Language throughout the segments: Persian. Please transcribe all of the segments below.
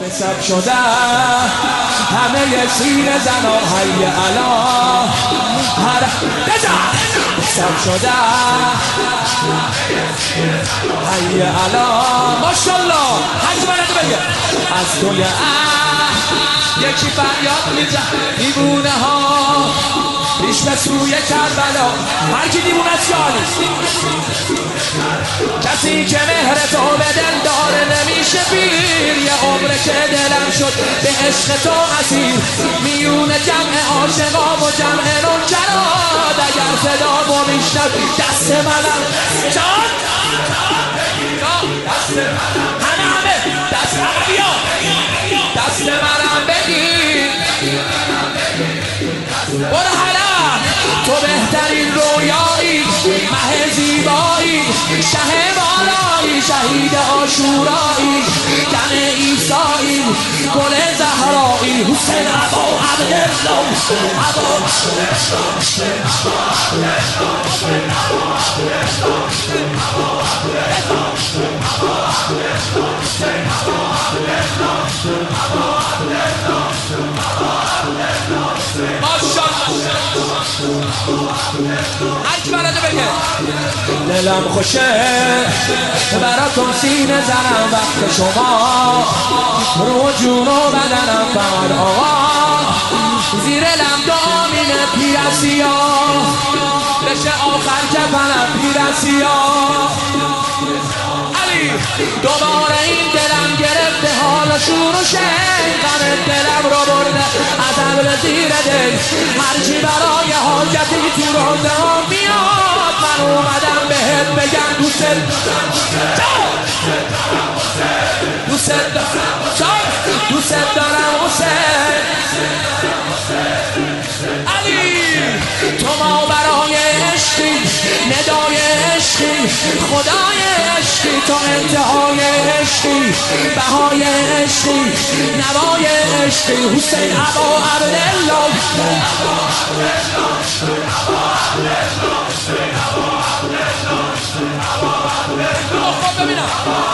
سب شده همه سین زنا حی علا هر بزن سب شده حی علا ماشالله حج بلده بگه از توی یکی فریاد میزن دیوونه ها پیش به سوی کربلا هر کی دیوونه است کسی که مهر تو به دل داره نمیشه پیر یه عمره که دلم شد به عشق تو اسیر میون جمع عاشقا و جمع نوکرات اگر صدامو میشنوی دست منم جان همه دست منم بیا دست منم بگیر برو حالا تو بهترین رویایی مه زیبایی شه بالایی شهید عاشورایی دم عیسایی گل زهرایی حسین ابا عبدالله هرچی بلده بگه دلم خوشه براتون سینه زنم وقت شما رو جون و بدنم فقط آقا زیر لم دامین پیرسیا بشه آخر کفنم پیرسیا علی دوباره این دلم گرفته حالا شور و شن غم دلم رو برده از ابر زیر دل هرچی برای حاجتی تو روزه ها میاد من اومدم بهت بگم دوست دارم حسین علی تو ما برای عشقی ندای عشقی خدای عشقی تو انتهای عشقی بهای عشقی نوای عشقی حسین ابا عبدالله خب ببینم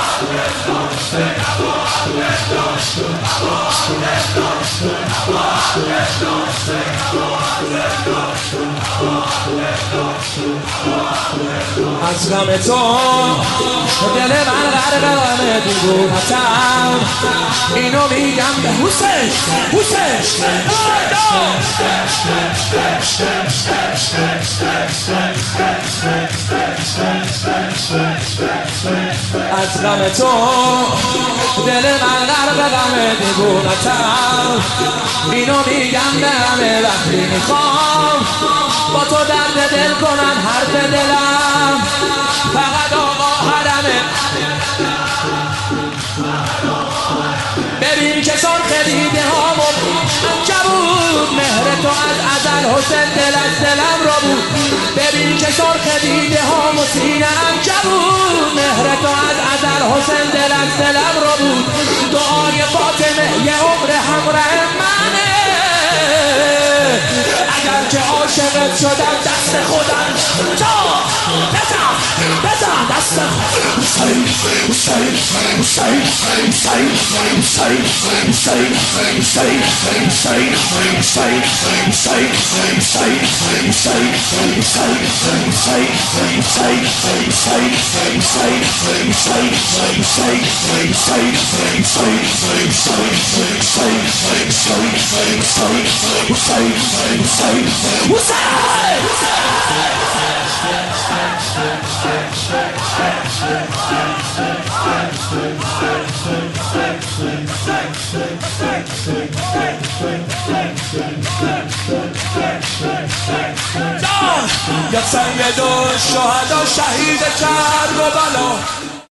از غم تو دل من غرق غم دیوونتم اینو میگم به حسین از غم تو دل من غرق غم دیوونتم اینو میگم به همه وقتی میخوام با تو درد دل کنم حرف دلم فقط آقا حرمه ببین که سرخ دیده هامو عنکبوت مهر تو از ازل حسین دل از دلم رو بود ببین که سرخ دیده هامو سینه عنکبوت مهر تو از ازل حسین دل از دلم رو بود دعای فاطمه یه عمر همراه منه اگر که عاشقت شدم دست خودم بزن دست حسین یا سید الشهدا شهید کرب و بلا